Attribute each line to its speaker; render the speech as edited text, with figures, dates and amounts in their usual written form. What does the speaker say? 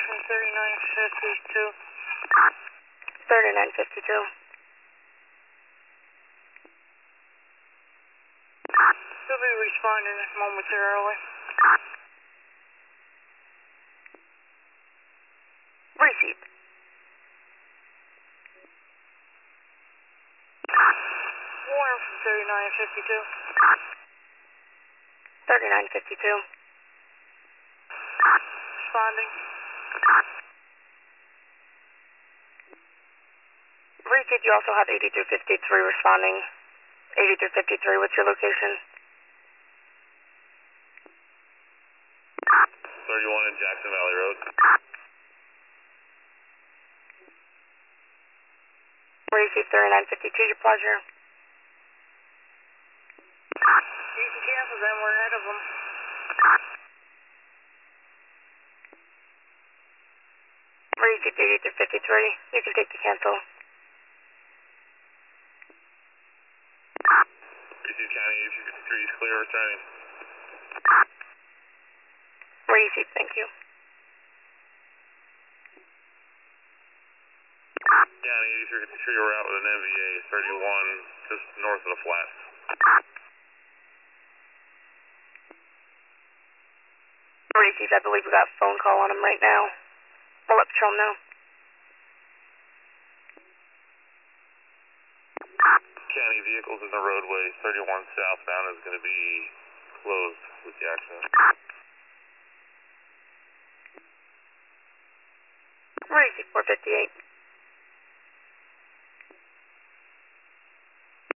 Speaker 1: from 3952.
Speaker 2: 3952.
Speaker 1: He'll be responding momentarily.
Speaker 2: Received.
Speaker 1: Warren from 3952.
Speaker 2: 3952.
Speaker 1: Responding.
Speaker 2: Received. You also have 8353 responding. 8353, what's your location?
Speaker 3: 31 in Jackson Valley Road.
Speaker 2: Received. 3952, your pleasure.
Speaker 1: You can cancel them, we're ahead of them.
Speaker 2: Received. 8353, you can take the cancel.
Speaker 3: Received County 8353 is clear returning.
Speaker 2: Received, thank you.
Speaker 3: County 8353, we're out with an MVA 31 just north of the flats.
Speaker 2: Received, I believe we got a phone call on him right now. I'll let Patrol know.
Speaker 3: County vehicles in the roadway, 31 southbound is going to be closed with the accident.
Speaker 2: Received, 458.